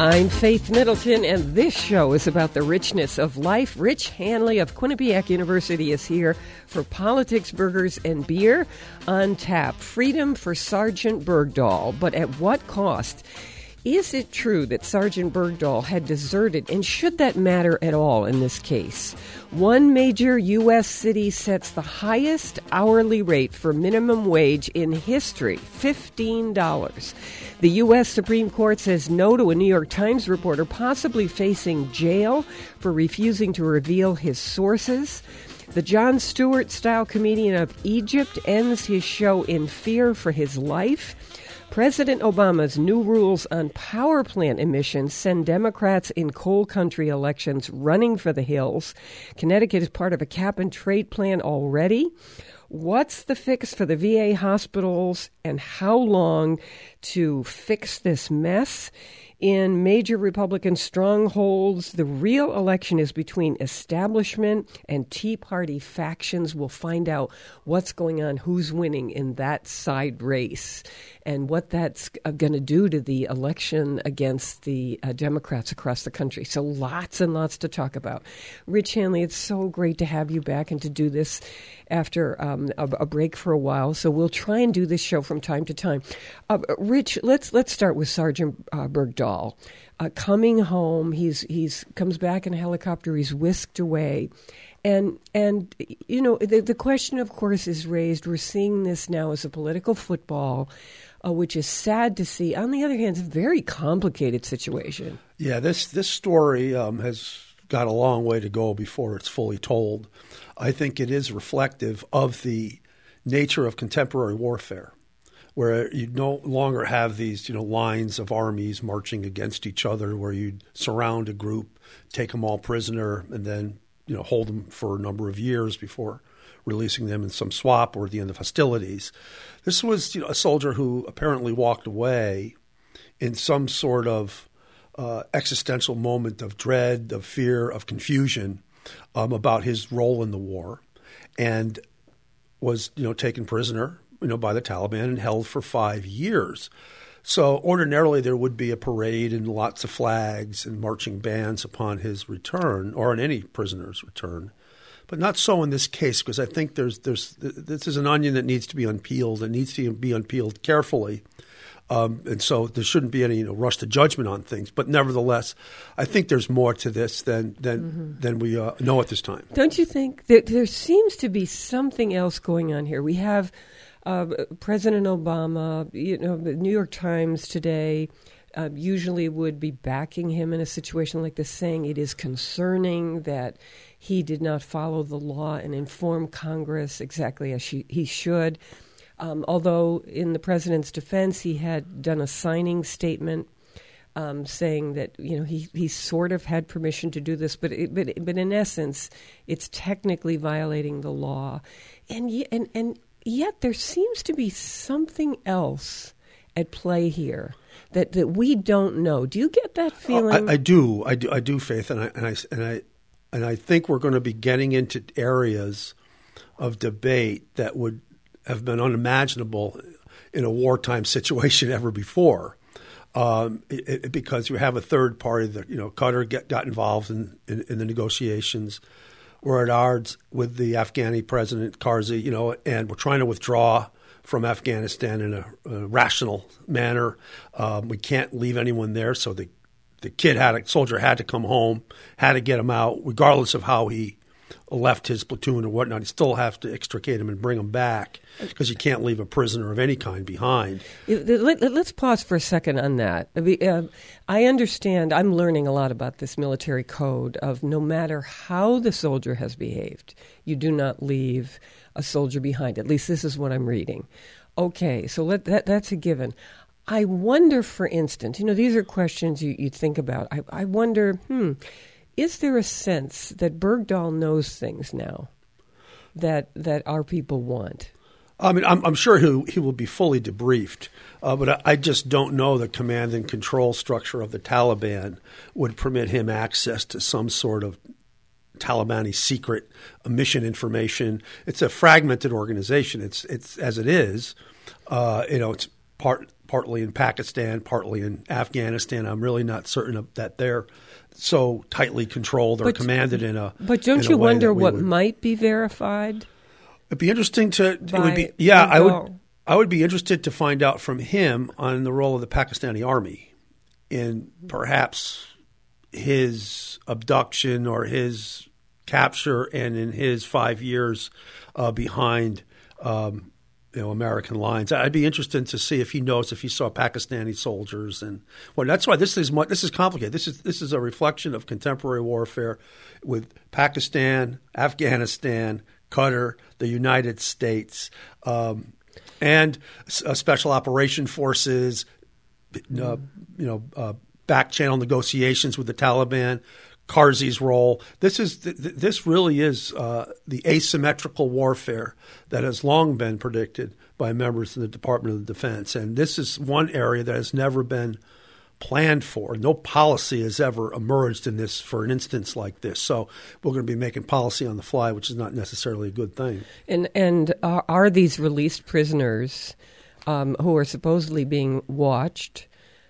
I'm Faith Middleton, and this show is about the richness of life. Rich Hanley of Quinnipiac University is here for Politics, Burgers, and Beer on tap. Freedom for Sergeant Bergdahl, but at what cost? Is it true that Sergeant Bergdahl had deserted, and should that matter at all in this case? One major U.S. city sets the highest hourly rate for minimum wage in history, $15. The U.S. Supreme Court says no to a New York Times reporter possibly facing jail for refusing to reveal his sources. The Jon Stewart-style comedian of Egypt ends his show in fear for his life. President Obama's new rules on power plant emissions send Democrats in coal country elections running for the hills. Connecticut is part of a cap-and-trade plan already. What's the fix for the VA hospitals, and how long to fix this mess? In major Republican strongholds, the real election is between establishment and Tea Party factions. We'll find out what's going on, who's winning in that side race, and what that's going to do to the election against the Democrats across the country. So lots and lots to talk about. Rich Hanley, it's so great to have you back and to do this after a break for a while. So we'll try and do this show from time to time. Rich, let's start with Sergeant Bergdahl. Coming home, he's comes back in a helicopter. He's whisked away, and you know the question, of course, is raised. We're seeing this now as a political football, which is sad to see. On the other hand, it's a very complicated situation. Yeah, this story has got a long way to go before it's fully told. I think it is reflective of the nature of contemporary warfare, where you no longer have these, lines of armies marching against each other, where you'd surround a group, take them all prisoner, and then, hold them for a number of years before releasing them in some swap or at the end of hostilities. This was, a soldier who apparently walked away in some sort of existential moment of dread, of fear, of confusion about his role in the war, and was, taken prisoner by the Taliban and held for 5 years. So ordinarily there would be a parade and lots of flags and marching bands upon his return, or on any prisoner's return. But not so in this case, because I think this is an onion that needs to be unpeeled. It needs to be unpeeled carefully. And so there shouldn't be any rush to judgment on things. But nevertheless, I think there's more to this than we know at this time. Don't you think that there seems to be something else going on here? We have President Obama, the New York Times today usually would be backing him in a situation like this, saying it is concerning that he did not follow the law and inform Congress exactly as he should. Although in the president's defense, he had done a signing statement saying that he sort of had permission to do this, but in essence, it's technically violating the law, and yet there seems to be something else at play here that we don't know. Do you get that feeling? I do, Faith, and I think we're going to be getting into areas of debate that would have been unimaginable in a wartime situation ever before, because you have a third party that Qatar got involved in the negotiations. We're at odds with the Afghani president Karzai, and we're trying to withdraw from Afghanistan in a rational manner. We can't leave anyone there, so the soldier had to come home, had to get him out, regardless of how he left his platoon or whatnot. You still have to extricate him and bring him back, because you can't leave a prisoner of any kind behind. Let's pause for a second on that. I understand. I'm learning a lot about this military code of no matter how the soldier has behaved, you do not leave a soldier behind. At least this is what I'm reading. Okay, so that's a given. I wonder, for instance, these are questions you think about. I wonder, is there a sense that Bergdahl knows things now that our people want? I mean, I'm sure he will be fully debriefed, but I just don't know the command and control structure of the Taliban would permit him access to some sort of Talibani secret mission information. It's a fragmented organization. It's as it is. It's part partly in Pakistan, partly in Afghanistan. I'm really not certain that they're so tightly controlled or commanded in a. But don't you wonder what might be verified? It'd be interesting to. I would be interested to find out from him on the role of the Pakistani army in perhaps his abduction or his capture, and in his 5 years behind American lines. I'd be interested to see if he knows if he saw Pakistani soldiers, and well, that's why this is complicated. This is a reflection of contemporary warfare with Pakistan, Afghanistan, Qatar, the United States, and special operation forces. Back channel negotiations with the Taliban, Karzi's role. This really is the asymmetrical warfare that has long been predicted by members of the Department of Defense. And this is one area that has never been planned for. No policy has ever emerged in this for an instance like this. So we're going to be making policy on the fly, which is not necessarily a good thing. And are these released prisoners who are supposedly being watched?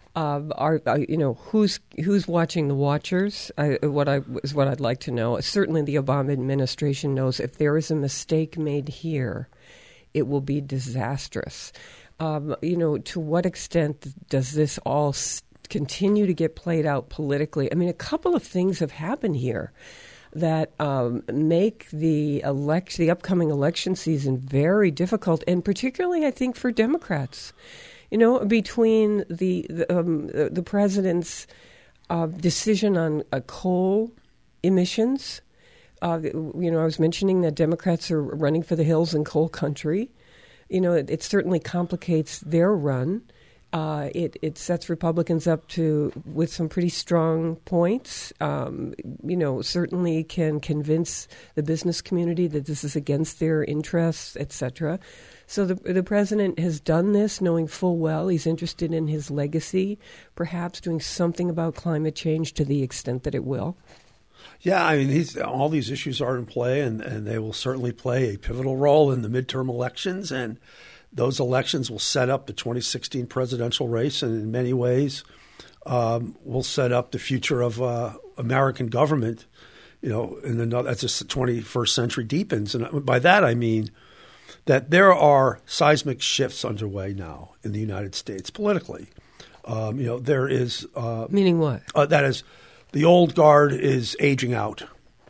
Who's watching the watchers? What I'd like to know. Certainly, the Obama administration knows if there is a mistake made here, it will be disastrous. To what extent does this all continue to get played out politically? I mean, a couple of things have happened here that make the upcoming election season very difficult, and particularly, I think, for Democrats. Between the president's decision on coal emissions, I was mentioning that Democrats are running for the hills in coal country. It certainly complicates their run. It sets Republicans up with some pretty strong points. Certainly can convince the business community that this is against their interests, et cetera. So the president has done this knowing full well he's interested in his legacy, perhaps doing something about climate change to the extent that it will. Yeah, I mean, all these issues are in play, and they will certainly play a pivotal role in the midterm elections. And those elections will set up the 2016 presidential race, and in many ways will set up the future of American government, as the 21st century deepens. And by that I mean that there are seismic shifts underway now in the United States politically. There is meaning what? That is, the old guard is aging out.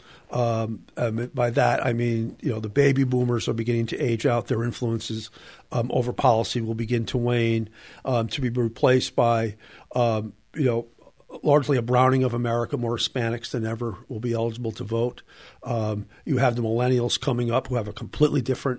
By that I mean, the baby boomers are beginning to age out. Their influences over policy will begin to wane, to be replaced by, largely a browning of America. More Hispanics than ever will be eligible to vote. You have the millennials coming up who have a completely different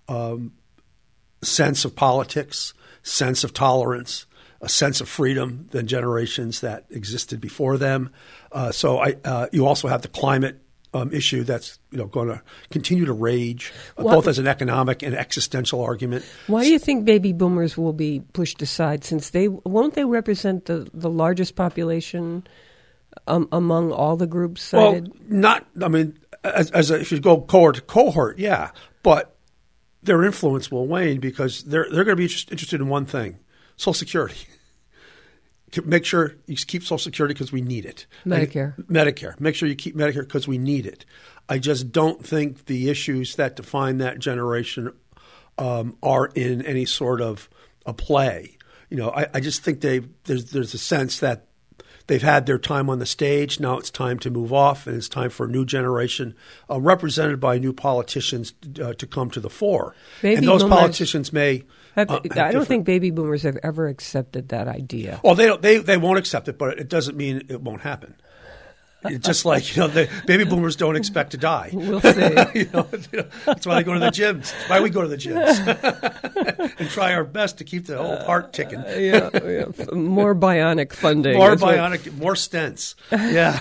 sense of politics, sense of tolerance, a sense of freedom than generations that existed before them. You also have the climate issue that's going to continue to rage, both as an economic and existential argument. Why do you think baby boomers will be pushed aside, since won't they represent the largest population among all the groups cited? Well, if you go cohort to cohort, yeah, but their influence will wane because they're going to be interested in one thing: Social Security. Make sure you keep Social Security because we need it. Medicare. Make sure you keep Medicare because we need it. I just don't think the issues that define that generation are in any sort of a play. I just think there's a sense that they've had their time on the stage. Now it's time to move off, and it's time for a new generation represented by new politicians to come to the fore. And those politicians may. I don't think baby boomers have ever accepted that idea. Well, they won't accept it, but it doesn't mean it won't happen. It's just like, the baby boomers don't expect to die. We'll see. That's why they go to the gyms. That's why we go to the gyms and try our best to keep the old heart ticking. More bionic funding. More stents. Yeah.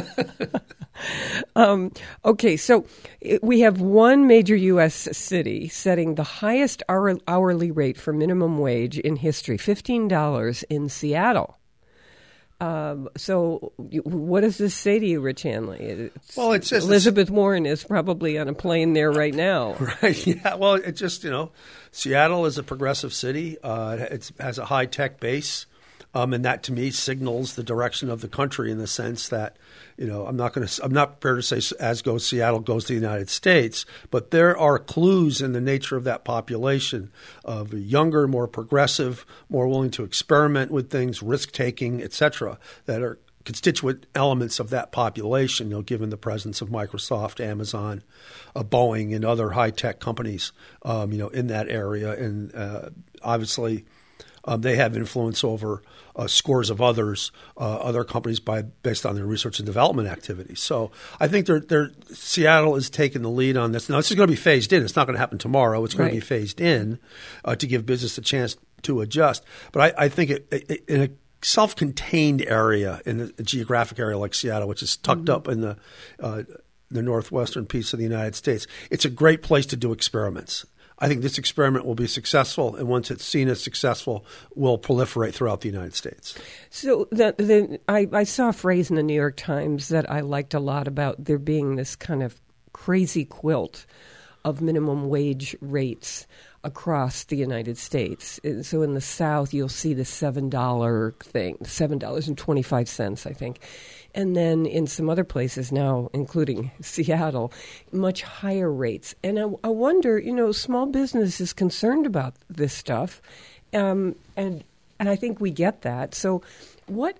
Okay, so we have one major U.S. city setting the highest hourly rate for minimum wage in history, $15 in Seattle. So what does this say to you, Rich Hanley? Well, it says Elizabeth Warren is probably on a plane there right now. Right, yeah. Well, it just, Seattle is a progressive city. It has a high-tech base. And that, to me, signals the direction of the country in the sense that, I'm not prepared to say as goes Seattle goes to the United States, but there are clues in the nature of that population of younger, more progressive, more willing to experiment with things, risk-taking, et cetera, that are constituent elements of that population, given the presence of Microsoft, Amazon, Boeing, and other high-tech companies, in that area. And obviously, they have influence over scores of other companies based on their research and development activities. So I think Seattle is taking the lead on this. Now, this is going to be phased in. It's not going to happen tomorrow. It's going to be phased in to give business a chance to adjust. But I think in a self-contained area, in a geographic area like Seattle, which is tucked up in the northwestern piece of the United States, it's a great place to do experiments. I think this experiment will be successful, and once it's seen as successful, will proliferate throughout the United States. So I saw a phrase in the New York Times that I liked a lot about there being this kind of crazy quilt of minimum wage rates across the United States. So in the South, you'll see the $7 thing, $7.25, I think. And then in some other places now, including Seattle, much higher rates. And I wonder, small business is concerned about this stuff, and I think we get that. So what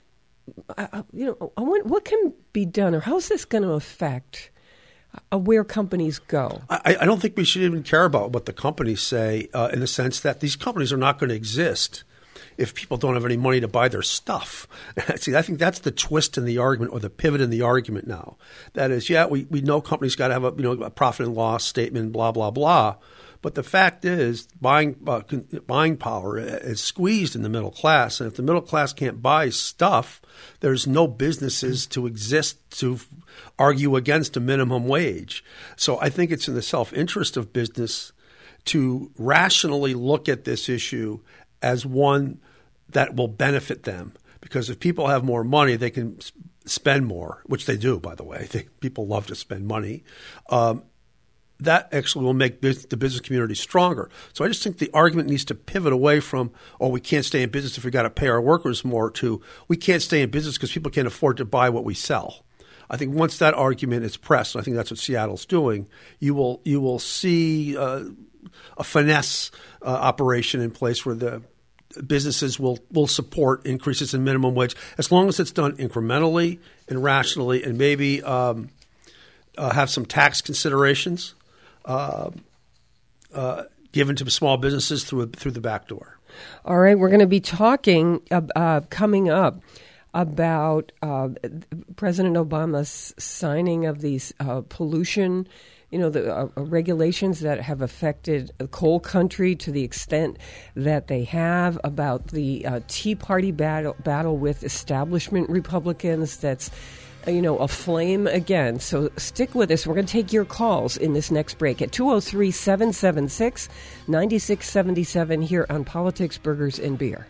can be done, or how's this going to affect where companies go? I don't think we should even care about what the companies say in the sense that these companies are not going to exist if people don't have any money to buy their stuff. See, I think that's the twist in the argument, or the pivot in the argument now. That is, we know companies got to have a profit and loss statement, blah, blah, blah. But the fact is, buying power is squeezed in the middle class. And if the middle class can't buy stuff, there's no businesses to exist to argue against a minimum wage. So I think it's in the self-interest of business to rationally look at this issue as one that will benefit them. Because if people have more money, they can spend more, which they do, by the way. People love to spend money. That actually will make the business community stronger. So I just think the argument needs to pivot away from, we can't stay in business if we got to pay our workers more, to we can't stay in business because people can't afford to buy what we sell. I think once that argument is pressed, and I think that's what Seattle's doing, you will see a finesse operation in place where the businesses will support increases in minimum wage as long as it's done incrementally and rationally, and maybe have some tax considerations given to small businesses through the back door. All right, we're going to be talking coming up about President Obama's signing of these pollution, the regulations that have affected the coal country to the extent that they have, about the Tea Party battle with establishment Republicans that's aflame again. So stick with us. We're going to take your calls in this next break at 203-776-9677 here on Politics, Burgers, and Beer.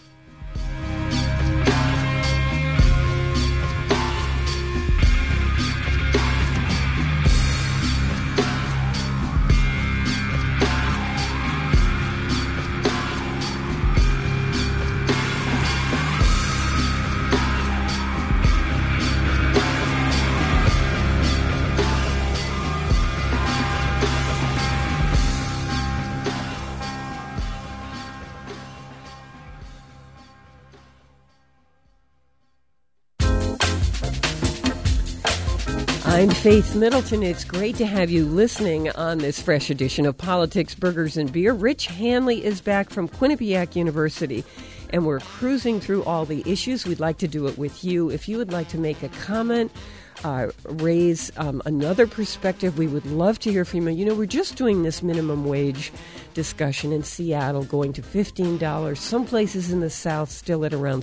I'm Faith Middleton. It's great to have you listening on this fresh edition of Politics, Burgers, and Beer. Rich Hanley is back from Quinnipiac University, and we're cruising through all the issues. We'd like to do it with you. If you would like to make a comment, raise another perspective, we would love to hear from you. We're just doing this minimum wage discussion in Seattle, going to $15. Some places in the South still at around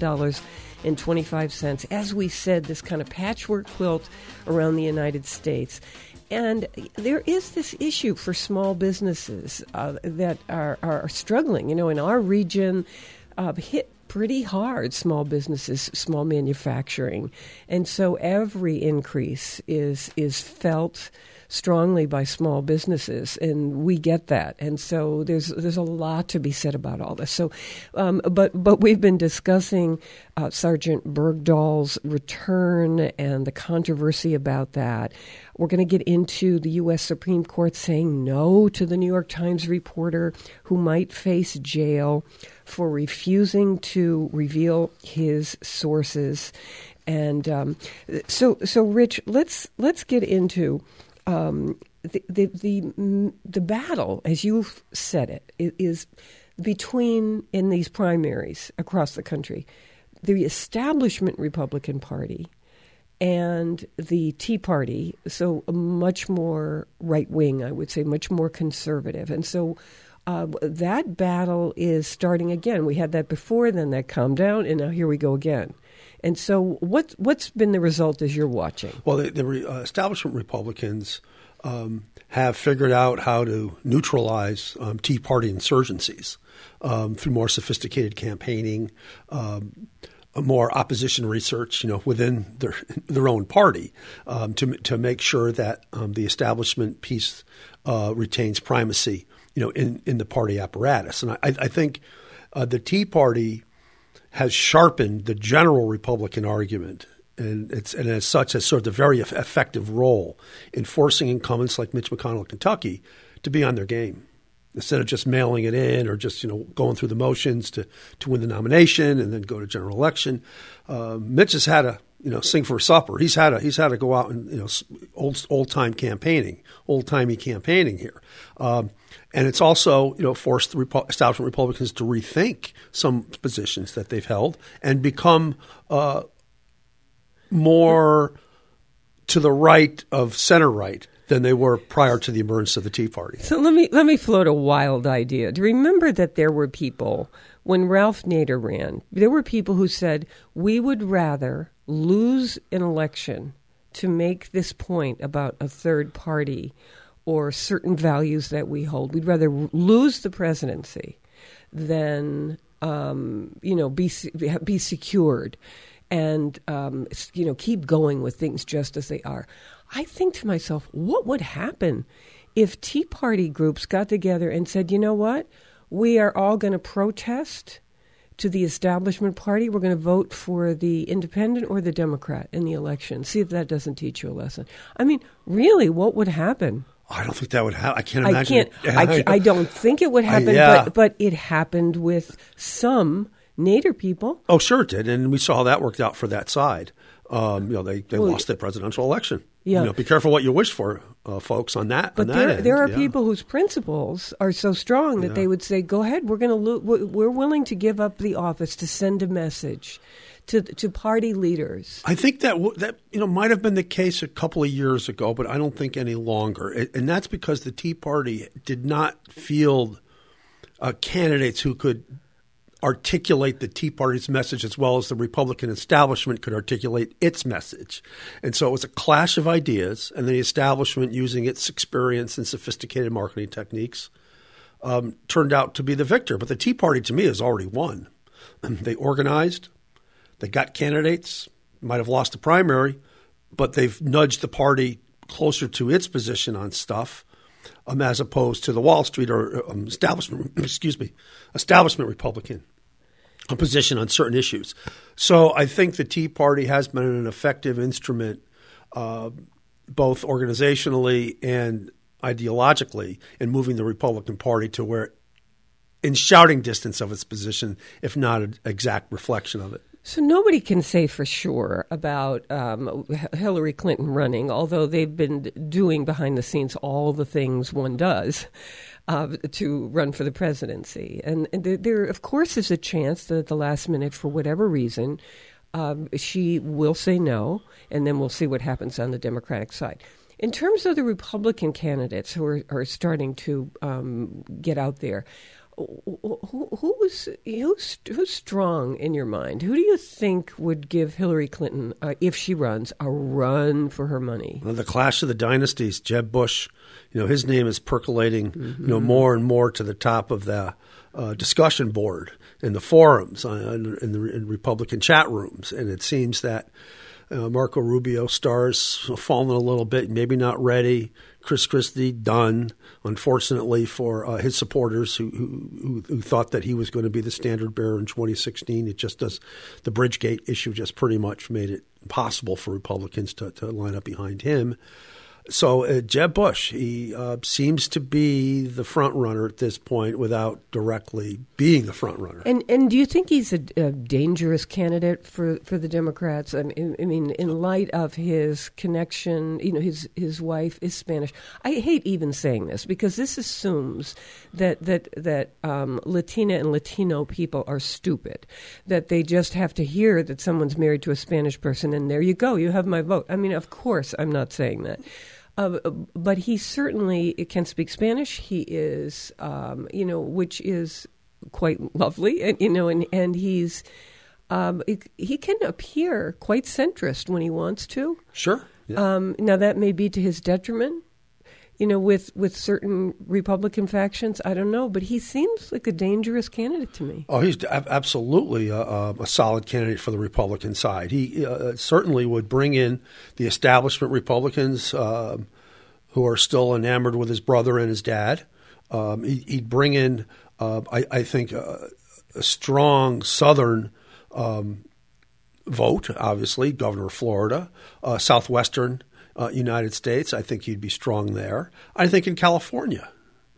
$7.25. As we said, this kind of patchwork quilt around the United States. And there is this issue for small businesses that are struggling. In our region, hit pretty hard, small businesses, small manufacturing. And so every increase is felt strongly by small businesses, and we get that. And so there's a lot to be said about all this. So, but we've been discussing Sergeant Bergdahl's return and the controversy about that. We're going to get into the U.S. Supreme Court saying no to the New York Times reporter who might face jail for refusing to reveal his sources. And so Rich, let's get into the battle, as you've said it, is between, in these primaries across the country, the establishment Republican Party and the Tea Party, so much more right-wing, I would say, much more conservative. And so that battle is starting again. We had that before, then that calmed down, and now here we go again. And so what's been the result as you're watching? Well, the establishment Republicans have figured out how to neutralize Tea Party insurgencies through more sophisticated campaigning, more opposition research, within their own party, to make sure that the establishment piece retains primacy, in the party apparatus. And I think the Tea Party has sharpened the general Republican argument, and as such has served a very effective role in forcing incumbents like Mitch McConnell of Kentucky to be on their game. Instead of just mailing it in or just going through the motions to win the nomination and then go to general election, Mitch has had to sing for supper. He's had to go out and old-timey campaigning here, and it's also forced the establishment Republicans to rethink some positions that they've held and become more to the right of center right than they were prior to the emergence of the Tea Party. So let me float a wild idea. Do you remember that there were people, when Ralph Nader ran, there were people who said, we would rather lose an election to make this point about a third party or certain values that we hold. We'd rather lose the presidency than be secured and keep going with things just as they are. I think to myself, what would happen if Tea Party groups got together and said, you know what, we are all going to protest to the establishment party. We're going to vote for the independent or the Democrat in the election. See if that doesn't teach you a lesson. I mean, really, what would happen? I don't think that would happen. I can't imagine. I don't think it would happen, but it happened with some Nader people. Oh, sure it did, and we saw how that worked out for that side. They lost the presidential election. Yeah. Be careful what you wish for, folks, on that. But there are people whose principles are so strong that they would say, "Go ahead, we're willing to give up the office to send a message to party leaders." I think that might have been the case a couple of years ago, but I don't think any longer. And that's because the Tea Party did not field candidates who could articulate the Tea Party's message as well as the Republican establishment could articulate its message. And so it was a clash of ideas, and the establishment, using its experience and sophisticated marketing techniques, turned out to be the victor. But the Tea Party, to me, has already won. They organized. They got candidates, might have lost the primary, but they've nudged the party closer to its position on stuff, as opposed to the Wall Street or establishment Republican position on certain issues. So I think the Tea Party has been an effective instrument, both organizationally and ideologically, in moving the Republican Party to where, in shouting distance of its position, if not an exact reflection of it. So nobody can say for sure about Hillary Clinton running, although they've been doing behind the scenes all the things one does to run for the presidency. And there, of course, is a chance that at the last minute, for whatever reason, she will say no, and then we'll see what happens on the Democratic side. In terms of the Republican candidates who are starting to get out there, Who's strong in your mind? Who do you think would give Hillary Clinton, if she runs, a run for her money? Well, the clash of the dynasties. Jeb Bush, his name is percolating, more and more to the top of the discussion board in the forums, in Republican chat rooms, and it seems that Marco Rubio stars fallen a little bit, maybe not ready. Chris Christie done, unfortunately for his supporters who thought that he was going to be the standard bearer in 2016. It just does. The Bridgegate issue just pretty much made it impossible for Republicans to line up behind him. So Jeb Bush, he seems to be the front runner at this point without directly being the front runner. And do you think he's a dangerous candidate for the Democrats? I mean, in light of his connection, his wife is Spanish. I hate even saying this because this assumes that Latina and Latino people are stupid, that they just have to hear that someone's married to a Spanish person and there you go, you have my vote. I mean, of course, I'm not saying that. But he certainly can speak Spanish. He is, which is quite lovely, and he's he can appear quite centrist when he wants to. Sure. Yeah. Now that may be to his detriment, with certain Republican factions. I don't know, but he seems like a dangerous candidate to me. Oh, he's absolutely a solid candidate for the Republican side. He certainly would bring in the establishment Republicans who are still enamored with his brother and his dad. He'd bring in, I think, a strong Southern vote, obviously, governor of Florida, Southwestern United States. I think he'd be strong there. I think in California,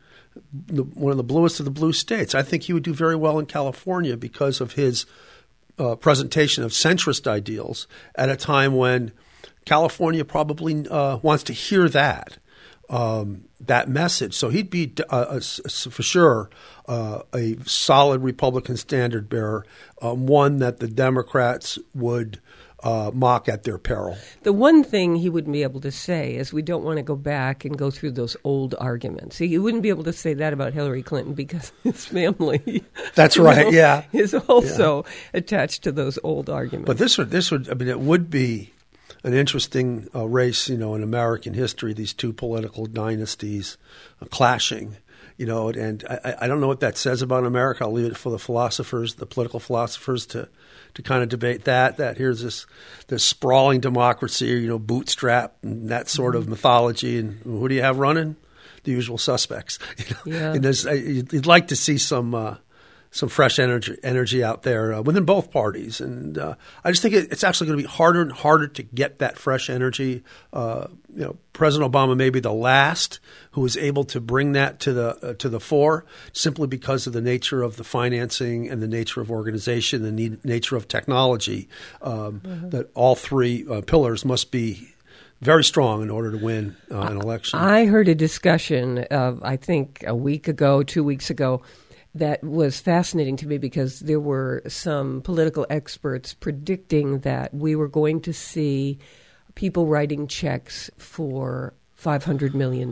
one of the bluest of the blue states, I think he would do very well in California because of his presentation of centrist ideals at a time when California probably wants to hear that message. So he'd be for sure a solid Republican standard bearer, one that the Democrats would mock at their peril. The one thing he wouldn't be able to say is we don't want to go back and go through those old arguments. He wouldn't be able to say that about Hillary Clinton because his family That's right, yeah. is also attached to those old arguments. But this would, I mean, it would be an interesting race, in American history, these two political dynasties clashing. And I don't know what that says about America. I'll leave it for the philosophers, the political philosophers, to kind of debate that here's this sprawling democracy, bootstrap and that sort of mythology. And who do you have running? The usual suspects. Yeah. And you'd like to see some fresh energy out there within both parties. And I just think it's actually going to be harder and harder to get that fresh energy. President Obama may be the last who was able to bring that to the fore simply because of the nature of the financing and the nature of organization, the nature of technology, that all three pillars must be very strong in order to win an election. I heard a discussion, I think a week ago, 2 weeks ago, that was fascinating to me because there were some political experts predicting that we were going to see people writing checks for $500 million.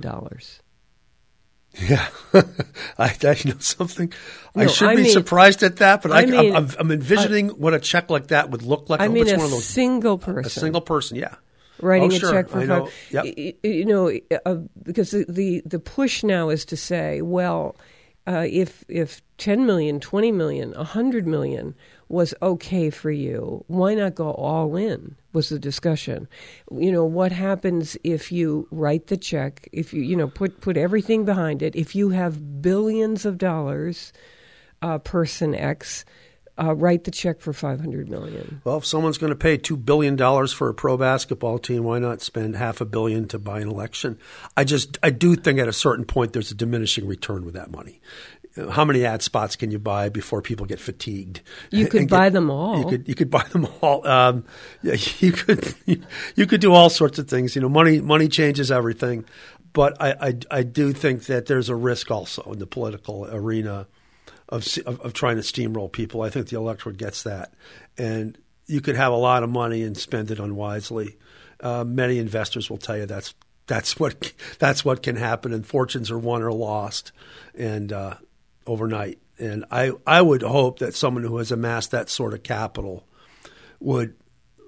Yeah, I know something. I should be surprised at that, but I'm envisioning what a check like that would look like. I mean, one of those, single person. A single person, yeah. Writing sure. a check for I know. Yep. Because the push now is to say, well, if 10 million, 20 million, 100 million was okay for you, why not go all in, was the discussion. What happens if you write the check, if you, put everything behind it, if you have billions of dollars, person X, write the check for $500 million. Well, if someone's going to pay $2 billion for a pro basketball team, why not spend $500 million to buy an election? I do think at a certain point there's a diminishing return with that money. How many ad spots can you buy before people get fatigued? You could buy them all. You could buy them all. You could do all sorts of things. Money changes everything. But I do think that there's a risk also in the political arena of trying to steamroll people. I think the electorate gets that. And you could have a lot of money and spend it unwisely. Many investors will tell you that's what can happen, and fortunes are won or lost. And overnight. And I would hope that someone who has amassed that sort of capital would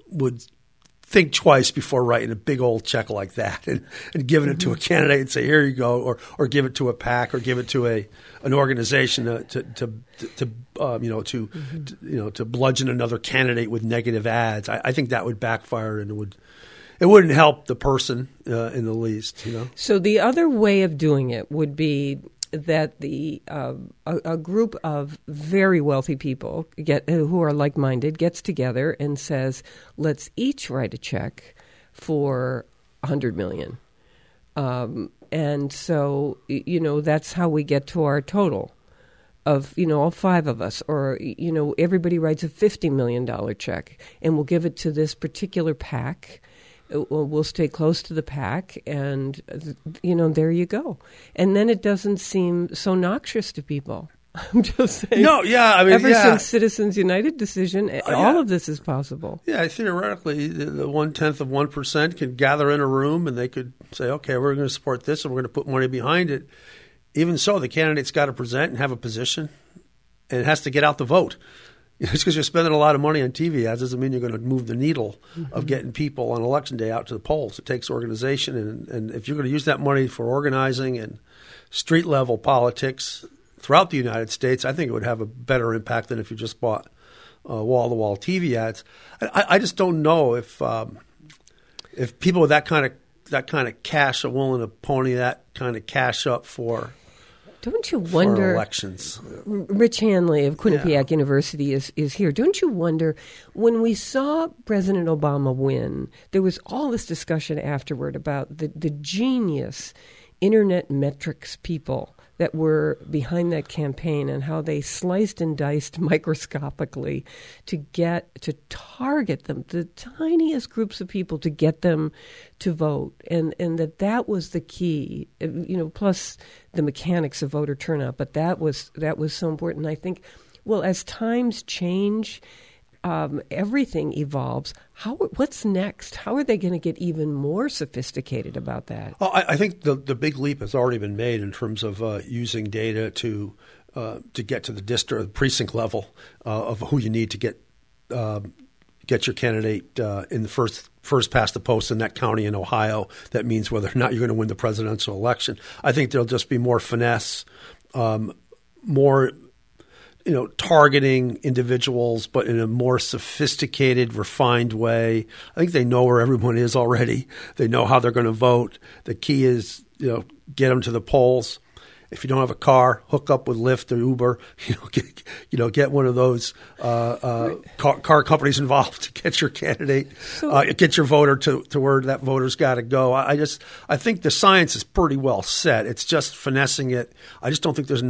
think twice before writing a big old check like that and giving it to a candidate and say, here you go, or give it to a PAC or give it to an organization to bludgeon another candidate with negative ads. I think that would backfire and it wouldn't help the person in the least. So the other way of doing it would be that a group of very wealthy people who are like-minded gets together and says, let's each write a check for $100 million. And so, that's how we get to our total of, all five of us. Or, everybody writes a $50 million check, and we'll give it to this particular PAC. We'll stay close to the PAC, and, there you go. And then it doesn't seem so noxious to people. I'm just saying. No, yeah. Ever since Citizens United decision, all of this is possible. Yeah, theoretically, the 0.1% can gather in a room, and they could say, okay, we're going to support this, and we're going to put money behind it. Even so, the candidate's got to present and have a position, and it has to get out the vote. Just because you're spending a lot of money on TV ads doesn't mean you're going to move the needle of getting people on election day out to the polls. It takes organization, and if you're going to use that money for organizing and street-level politics throughout the United States, I think it would have a better impact than if you just bought wall-to-wall TV ads. I just don't know if people with that kind of cash are willing to pony that kind of cash up for. Don't you wonder? For elections. Rich Hanley of Quinnipiac University is here. Don't you wonder, when we saw President Obama win, there was all this discussion afterward about the genius internet metrics people that were behind that campaign and how they sliced and diced microscopically to target them, the tiniest groups of people, to get them to vote. And that was the key, plus the mechanics of voter turnout. But that was so important. I think, well, as times change, everything evolves. What's next? How are they going to get even more sophisticated about that? Well, I think the big leap has already been made in terms of using data to get to the district or the precinct level of who you need to get your candidate in the first past the post in that county in Ohio. That means whether or not you're going to win the presidential election. I think there'll just be more finesse, more targeting individuals, but in a more sophisticated, refined way. I think they know where everyone is already. They know how they're going to vote. The key is, get them to the polls. If you don't have a car, hook up with Lyft or Uber. Get one of those car companies involved to get your candidate, get your voter to where that voter's got to go. I think the science is pretty well set. It's just finessing it. I just don't think there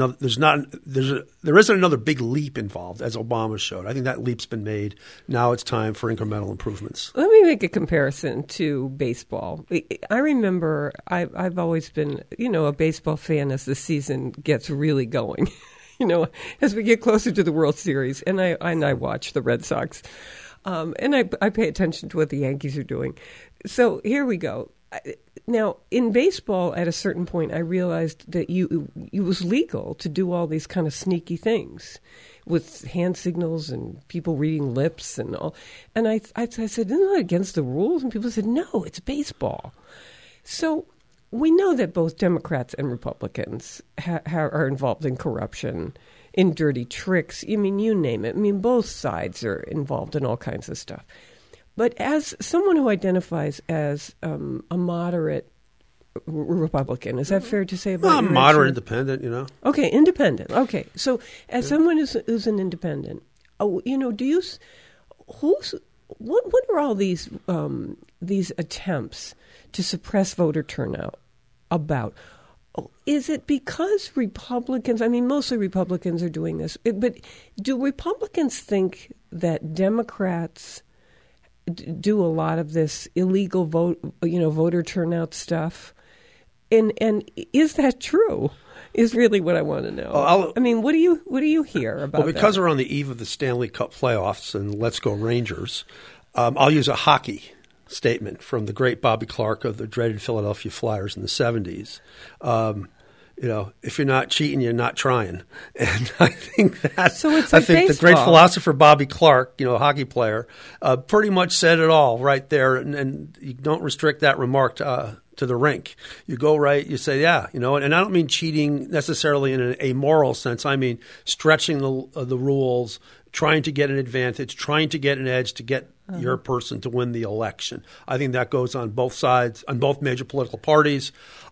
isn't another big leap involved, as Obama showed. I think that leap's been made. Now it's time for incremental improvements. Let me make a comparison to baseball. I remember I've always been a baseball fan as the season gets really going. As we get closer to the World Series, and I watch the Red Sox, and I pay attention to what the Yankees are doing. So here we go. Now, in baseball, at a certain point, I realized that it was legal to do all these kind of sneaky things with hand signals and people reading lips and all. And I said, isn't that against the rules? And people said, no, it's baseball. So we know that both Democrats and Republicans are involved in corruption, in dirty tricks. I mean, you name it. I mean, both sides are involved in all kinds of stuff. But as someone who identifies as a moderate Republican, is that fair to say about you? Moderate independent, Okay, independent. Okay, so as someone who's an independent, what are all these attempts to suppress voter turnout about? Is it because Republicans, mostly Republicans are doing this, but do Republicans think that Democrats do a lot of this illegal voter turnout stuff? And is that true? Is really what I want to know. What do you hear about that? Well, because we're on the eve of the Stanley Cup playoffs, and let's go Rangers, I'll use a hockey statement from the great Bobby Clark of the dreaded Philadelphia Flyers in the 70s. if you're not cheating, you're not trying. And I think that's, so it's like I think baseball. The great philosopher Bobby Clark, hockey player, pretty much said it all right there. And you don't restrict that remark to the rink. You go right, you say, and I don't mean cheating necessarily in a moral sense. I mean stretching the rules, trying to get an advantage, trying to get an edge to get your person to win the election. I think that goes on both sides, on both major political parties.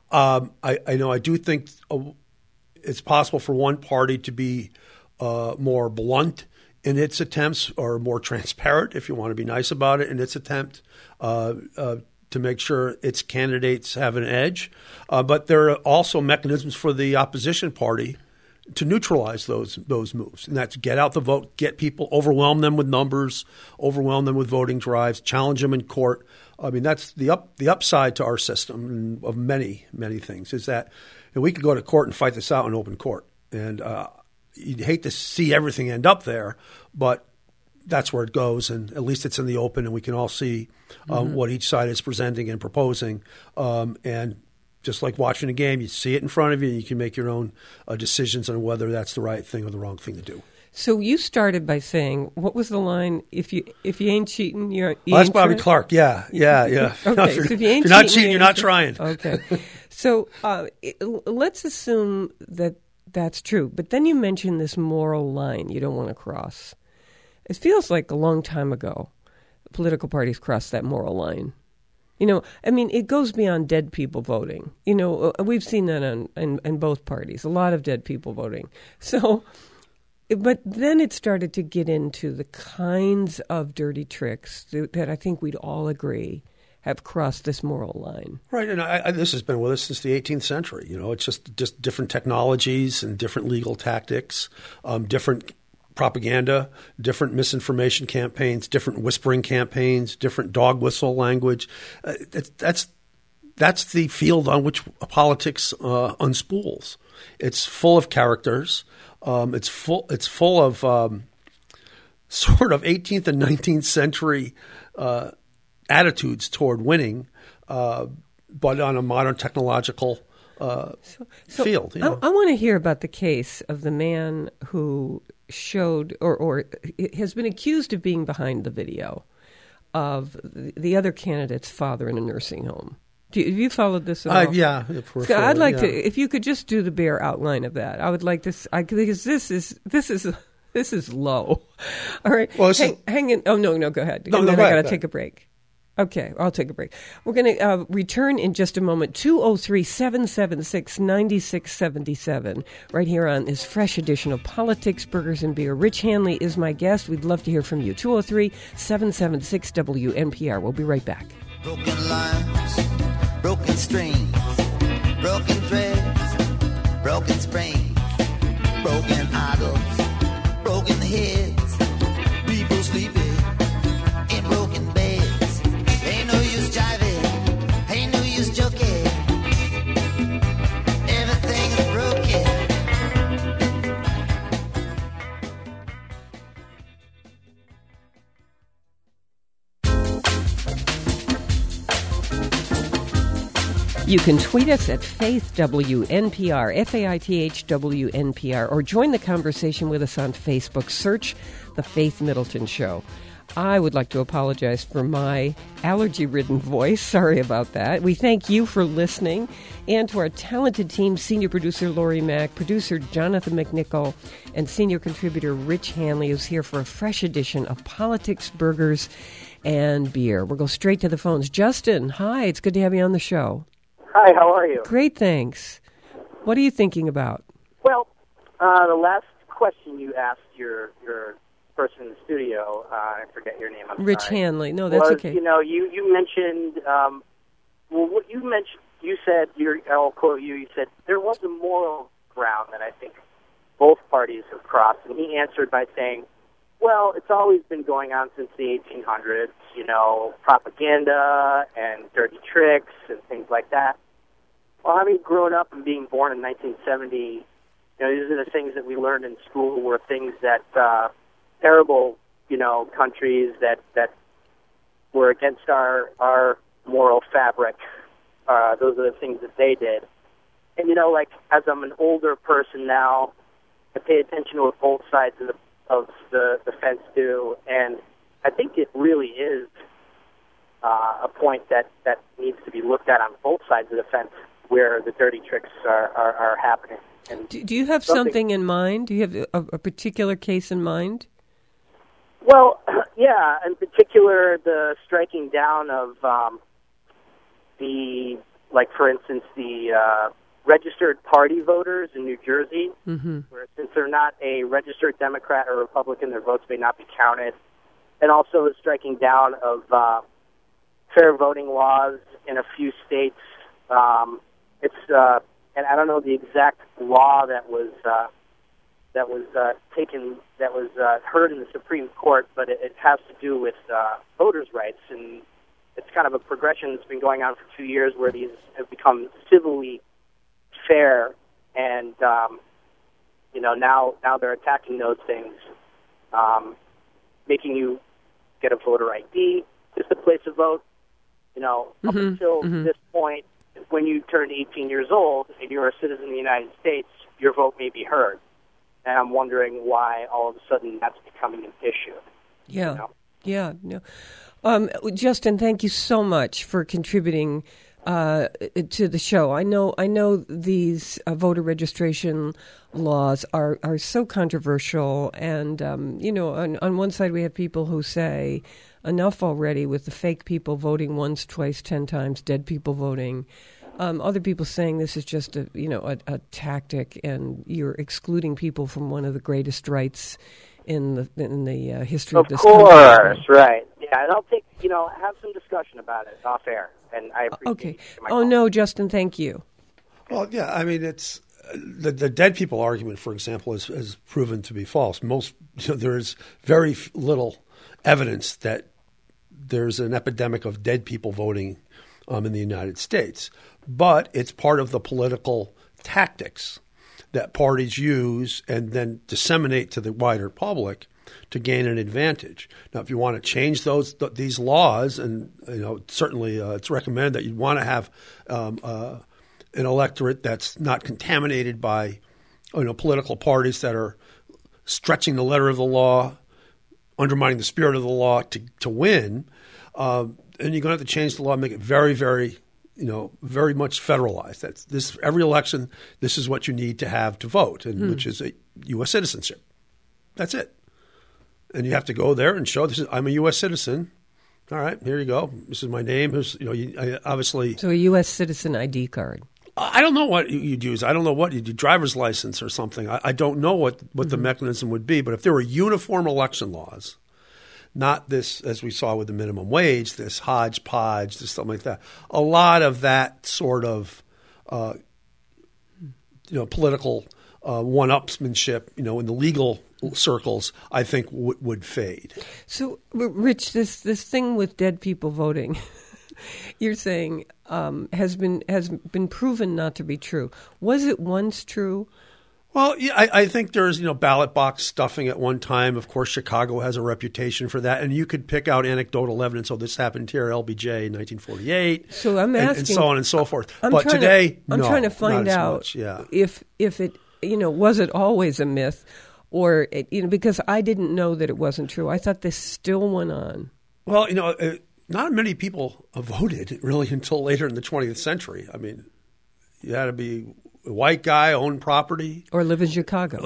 I do think it's possible for one party to be more blunt in its attempts, or more transparent, if you want to be nice about it, in its attempt to make sure its candidates have an edge. But there are also mechanisms for the opposition party to neutralize those moves, and that's get out the vote, get people, overwhelm them with numbers, overwhelm them with voting drives, challenge them in court. I mean, that's the upside to our system of many, many things, is that we could go to court and fight this out in open court. And you'd hate to see everything end up there, but that's where it goes, and at least it's in the open, and we can all see what each side is presenting and proposing. And just like watching a game, you see it in front of you, and you can make your own decisions on whether that's the right thing or the wrong thing to do. So you started by saying, what was the line? If you ain't cheating, you that's ain't Bobby trying? Clark. Yeah. Okay, So if you ain't you're not cheating, cheating, you're not trying. Okay. So let's assume that that's true. But then you mentioned this moral line you don't want to cross. It feels like a long time ago political parties crossed that moral line. It goes beyond dead people voting. We've seen that in both parties, a lot of dead people voting. So, but then it started to get into the kinds of dirty tricks that I think we'd all agree have crossed this moral line. Right, and this has been with us since the 18th century. It's just different technologies and different legal tactics, different propaganda, different misinformation campaigns, different whispering campaigns, different dog whistle language. That's the field on which politics unspools. It's full of characters. It's full of sort of 18th and 19th century attitudes toward winning, but on a modern technological field. I want to hear about the case of the man who showed or has been accused of being behind the video of the other candidate's father in a nursing home. Have you followed this at all? Yeah. I'd like to, if you could just do the bare outline of that. I would like this, because this is low. All right. Well, hang in. Oh, no, go ahead. No, I go ahead. got to take a break. Okay, I'll take a break. We're going to return in just a moment. 203-776-9677, right here on this fresh edition of Politics, Burgers, and Beer. Rich Hanley is my guest. We'd love to hear from you. 203-776-WNPR. We'll be right back. Broken lines, broken strings, broken threads, broken springs, broken idols, broken heads, people sleeping in broken beds. Ain't no use jiving, ain't no use joking. Everything is broken. You can tweet us at FaithWNPR, FAITHWNPR, or join the conversation with us on Facebook. Search The Faith Middleton Show. I would like to apologize for my allergy-ridden voice. Sorry about that. We thank you for listening, and to our talented team, senior producer Lori Mack, producer Jonathan McNichol, and senior contributor Rich Hanley, who's here for a fresh edition of Politics, Burgers, and Beer. We'll go straight to the phones. Justin, hi. It's good to have you on the show. Hi, how are you? Great, thanks. What are you thinking about? Well, the last question you asked your person in the studio, I forget your name, I'm Rich sorry. Hanley. No, that's okay. You mentioned, what you mentioned, you said, I'll quote you, you said, there was a moral ground that I think both parties have crossed, and he answered by saying, well, it's always been going on since the 1800s, propaganda and dirty tricks and things like that. Well, having grown up and being born in 1970, these are the things that we learned in school were things that terrible, countries that were against our moral fabric. Those are the things that they did. And, you know, like, as I'm an older person now, I pay attention to what both sides of the fence do, and I think it really is a point that needs to be looked at on both sides of the fence where the dirty tricks are happening. And do you have something in mind? Do you have a particular case in mind? Well, yeah, in particular, the striking down of for instance, the registered party voters in New Jersey, where since they're not a registered Democrat or Republican, their votes may not be counted. And also the striking down of fair voting laws in a few states. And I don't know the exact law that was heard in the Supreme Court, but it has to do with voters' rights, and it's kind of a progression that's been going on for 2 years where these have become civilly fair, and now they're attacking those things, making you get a voter ID just to place a vote. Up until this point, when you turn 18 years old and you're a citizen of the United States, your vote may be heard. And I'm wondering why all of a sudden that's becoming an issue. Yeah, yeah. No. Justin, thank you so much for contributing to the show. I know these voter registration laws are so controversial, and on one side we have people who say enough already with the fake people voting once, twice, 10 times, dead people voting. Other people saying this is just a tactic, and you're excluding people from one of the greatest rights in the history of this country. Of course, right. Yeah, and I'll have some discussion about it off air, and I appreciate my call. No, Justin, thank you. Well, yeah, I mean, it's the dead people argument, for example, is proven to be false. There's very little evidence that there's an epidemic of dead people voting in the United States. But it's part of the political tactics that parties use and then disseminate to the wider public to gain an advantage. Now, if you want to change these laws, and certainly it's recommended that you want to have an electorate that's not contaminated by political parties that are stretching the letter of the law, undermining the spirit of the law to win. And you're going to have to change the law and make it very, very, very much federalized. That's this every election. This is what you need to have to vote, and which is a U.S. citizenship. That's it. And you have to go there and show I'm a U.S. citizen. All right, here you go. This is my name. Here's obviously. So a U.S. citizen ID card. I don't know what you'd use. I don't know what you'd do, driver's license or something. I don't know what the mechanism would be. But if there were uniform election laws, not this, as we saw with the minimum wage, this hodgepodge, this something like that. A lot of that sort of, political one-upsmanship, in the legal circles, I think would fade. So, Rich, this thing with dead people voting, you're saying has been proven not to be true. Was it once true? Well, yeah, I think there's, ballot box stuffing at one time. Of course, Chicago has a reputation for that. And you could pick out anecdotal evidence. So this happened here, LBJ in 1948. So I'm asking. And so on and so forth. I'm trying to find out if it, was it always a myth, or, because I didn't know that it wasn't true. I thought this still went on. Well, not many people voted really until later in the 20th century. I mean, you had to be a white guy, own property, or live in Chicago,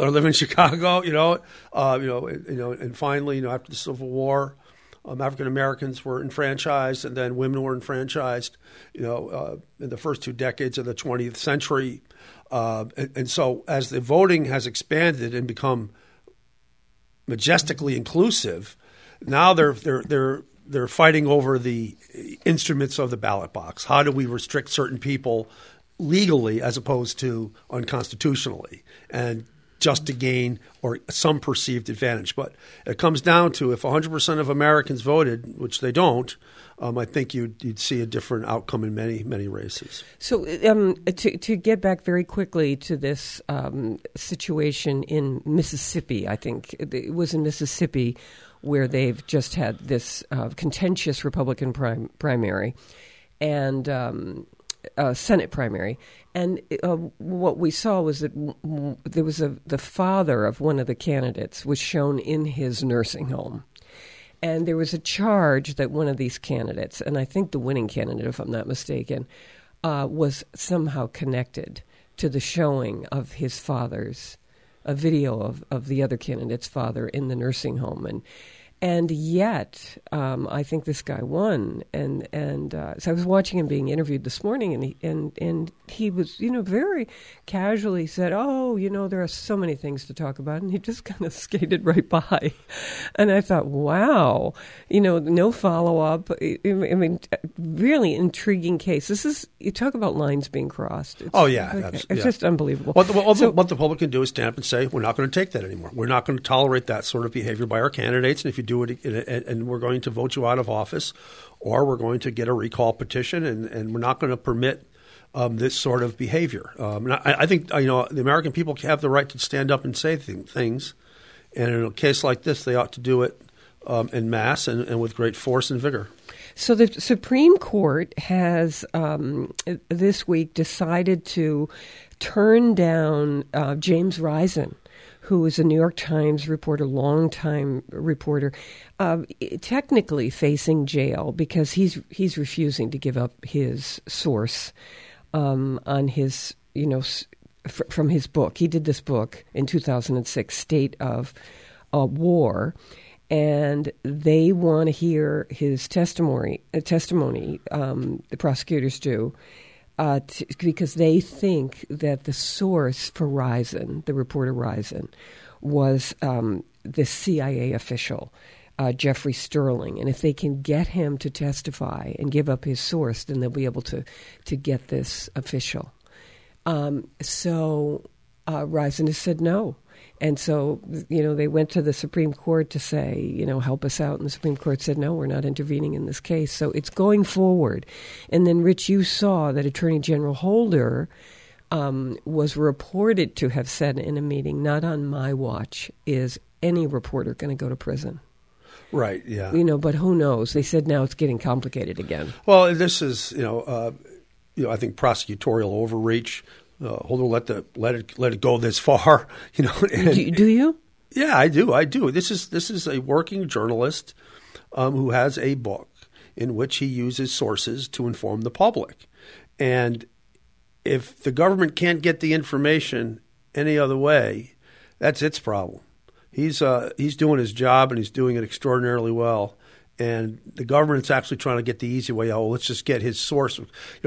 and finally, after the Civil War, African Americans were enfranchised, and then women were enfranchised, in the first 2 decades of the 20th century, and so as the voting has expanded and become majestically inclusive, now they're fighting over the instruments of the ballot box. How do we restrict certain people legally as opposed to unconstitutionally, and just to gain or some perceived advantage? But it comes down to if 100% of Americans voted, which they don't, I think you'd see a different outcome in many, many races. So to get back very quickly to this situation in Mississippi, I think it was in Mississippi where they've just had this contentious Republican primary. And Senate primary. And what we saw was that there was the father of one of the candidates was shown in his nursing home. And there was a charge that one of these candidates, and I think the winning candidate, if I'm not mistaken, was somehow connected to the showing of his father's, a video of the other candidate's father in the nursing home. And yet, I think this guy won. And so I was watching him being interviewed this morning, and he was, very casually said, there are so many things to talk about. And he just kind of skated right by. And I thought, wow, no follow-up. I mean, really intriguing case. You talk about lines being crossed. It's just unbelievable. What the public can do is stand up and say, we're not going to take that anymore. We're not going to tolerate that sort of behavior by our candidates. And if you do it, and we're going to vote you out of office, or we're going to get a recall petition, and we're not going to permit this sort of behavior. I think the American people have the right to stand up and say things, and in a case like this, they ought to do it en masse and with great force and vigor. So the Supreme Court has this week decided to turn down James Risen, who is a New York Times reporter, longtime reporter, technically facing jail because he's refusing to give up his source on his, from his book. He did this book in 2006, State of War, and they want to hear his testimony. The prosecutors do. Because they think that the source for Risen, the reporter Risen, was the CIA official, Jeffrey Sterling. And if they can get him to testify and give up his source, then they'll be able to get this official. So Risen has said no. And so, they went to the Supreme Court to say, help us out. And the Supreme Court said, no, we're not intervening in this case. So it's going forward. And then, Rich, you saw that Attorney General Holder was reported to have said in a meeting, not on my watch is any reporter going to go to prison. Right, yeah. But who knows? They said now it's getting complicated again. Well, this is, I think prosecutorial overreach. Holder let it go this far, Do you? Yeah, I do. This is a working journalist who has a book in which he uses sources to inform the public, and if the government can't get the information any other way, that's its problem. He's doing his job, and he's doing it extraordinarily well. And the government's actually trying to get the easy way out. Let's just get his source.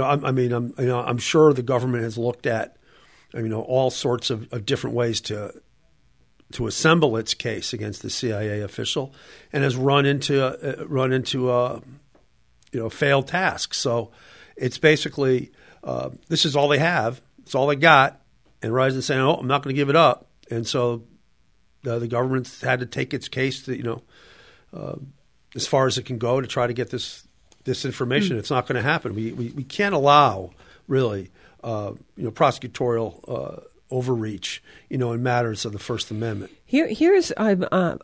I'm sure the government has looked at, all sorts of different ways to assemble its case against the CIA official, and has run into failed tasks. So it's basically this is all they have. It's all they got. And Risen's saying, "Oh, I'm not going to give it up." And so the government's had to take its case to as far as it can go to try to get this information. It's not going to happen. We can't allow really prosecutorial overreach in matters of the First Amendment. Here's why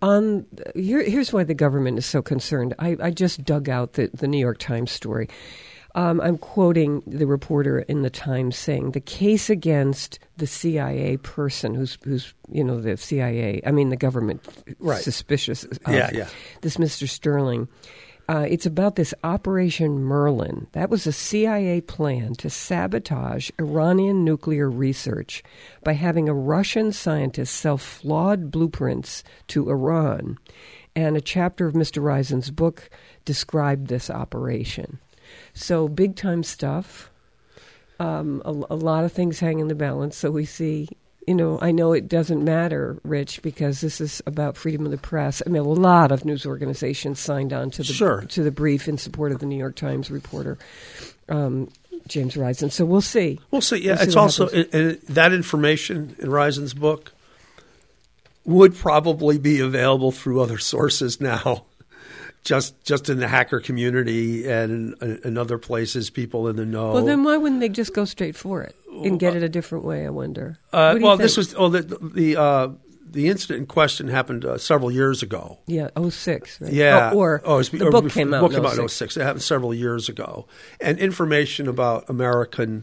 the government is so concerned. I just dug out the New York Times story. I'm quoting the reporter in the Times saying the case against the CIA person who's the CIA, the government, right, suspicious of this Mr. Sterling. It's about this Operation Merlin. That was a CIA plan to sabotage Iranian nuclear research by having a Russian scientist sell flawed blueprints to Iran. And a chapter of Mr. Risen's book described this operation. So big-time stuff, a lot of things hang in the balance. So we see, I know it doesn't matter, Rich, because this is about freedom of the press. A lot of news organizations signed on to the brief in support of the New York Times reporter, James Risen. So we'll see. We'll see. Yeah, it's also that information in Risen's book would probably be available through other sources now. Just in the hacker community and in other places, people in the know. Well, then why wouldn't they just go straight for it and get it a different way? I wonder. This was the the incident in question happened several years ago. Yeah, 06. Right? Yeah. The book came out in 06. It happened several years ago. And information about American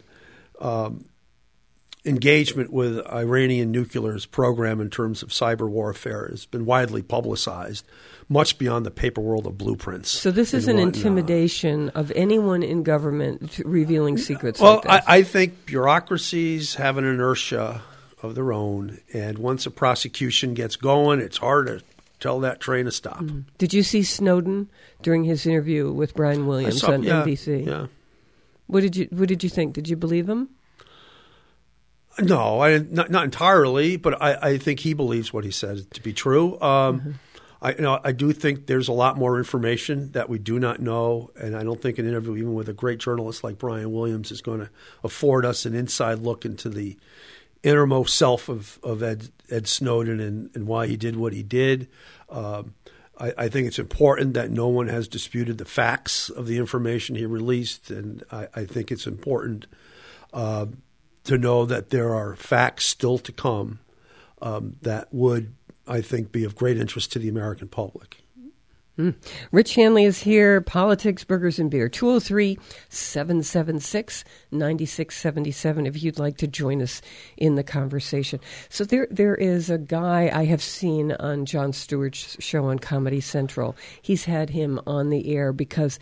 engagement with Iranian nuclear's program in terms of cyber warfare has been widely publicized, much beyond the paper world of blueprints. So this is an intimidation of anyone in government revealing secrets well, like this? I think bureaucracies have an inertia of their own, and once a prosecution gets going, it's hard to tell that train to stop. Mm-hmm. Did you see Snowden during his interview with Brian Williams on NBC? Yeah. What did you think? Did you believe him? No, not entirely, but I think he believes what he says to be true. I do think there's a lot more information that we do not know, and I don't think an interview, even with a great journalist like Brian Williams, is going to afford us an inside look into the innermost self of Ed Snowden and why he did what he did. I think it's important that no one has disputed the facts of the information he released, and I think it's important to know that there are facts still to come that would, I think, be of great interest to the American public. Rich Hanley is here, Politics, Burgers, and Beer, 203-776-9677, if you'd like to join us in the conversation. So there is a guy I have seen on Jon Stewart's show on Comedy Central. He's had him on the air because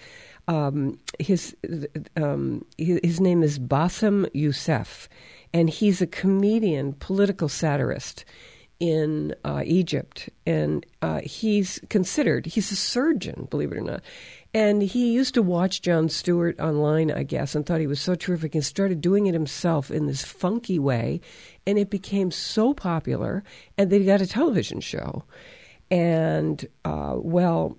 his name is Bassem Youssef, and he's a comedian, political satirist in Egypt, and he's a surgeon, believe it or not. And he used to watch Jon Stewart online, I guess, and thought he was so terrific and started doing it himself in this funky way, and it became so popular, and they got a television show. And, Abdel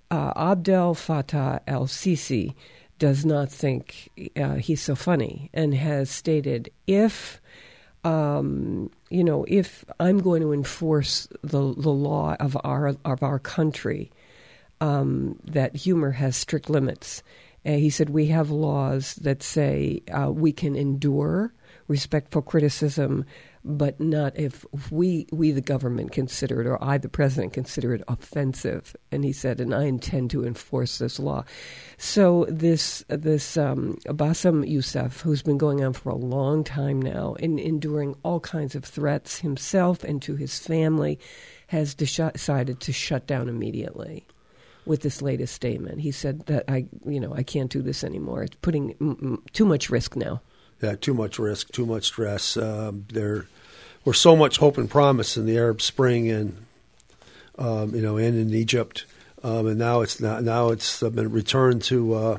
Fattah el-Sisi does not think he's so funny and has stated, if I'm going to enforce the law of our country, that humor has strict limits. He said, we have laws that say we can endure respectful criticism, but not if we the government consider it, or I, the president, consider it offensive. And he said, and I intend to enforce this law. So this Bassem Youssef, who's been going on for a long time now, and enduring all kinds of threats himself and to his family, has decided to shut down immediately with this latest statement. He said that I can't do this anymore. It's putting too much risk now. Yeah, too much risk, too much stress. There was so much hope and promise in the Arab Spring, and and in Egypt, and now it's not. Now it's been returned to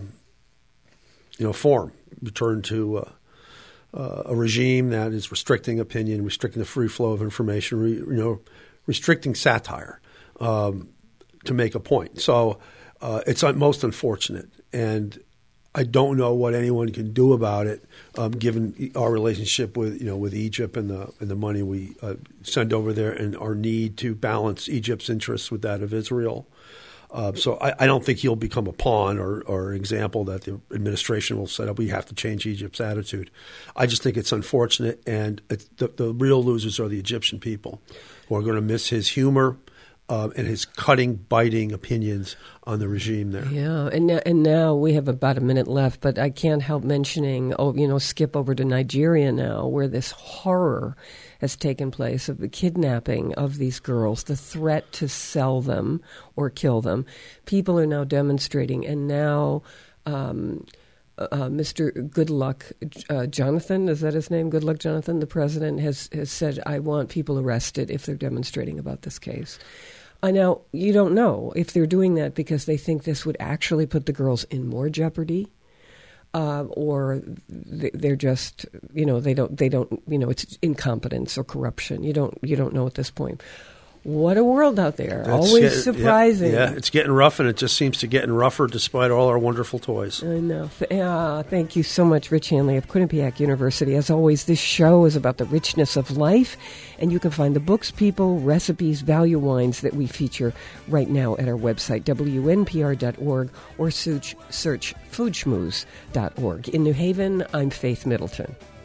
form, returned to a regime that is restricting opinion, restricting the free flow of information, restricting satire to make a point. So it's most unfortunate, and I don't know what anyone can do about it, given our relationship with Egypt and the money we send over there, and our need to balance Egypt's interests with that of Israel. So I don't think he'll become a pawn or an example that the administration will set up. We have to change Egypt's attitude. I just think it's unfortunate, and the real losers are the Egyptian people, who are going to miss his humor and his cutting, biting opinions on the regime there. Yeah, and now we have about a minute left, but I can't help mentioning, skip over to Nigeria now, where this horror has taken place of the kidnapping of these girls, the threat to sell them or kill them. People are now demonstrating, and now Mr. Goodluck Jonathan, is that his name? Goodluck Jonathan, the president, has said, I want people arrested if they're demonstrating about this case. Now, you don't know if they're doing that because they think this would actually put the girls in more jeopardy, or they're just, they don't, it's incompetence or corruption. You don't know at this point. What a world out there. Always surprising. Yeah, it's getting rough, and it just seems to getting rougher despite all our wonderful toys. I know. Thank you so much, Rich Hanley of Quinnipiac University. As always, this show is about the richness of life, and you can find the books, people, recipes, value wines that we feature right now at our website, WNPR.org, or search foodschmooze.org. In New Haven, I'm Faith Middleton.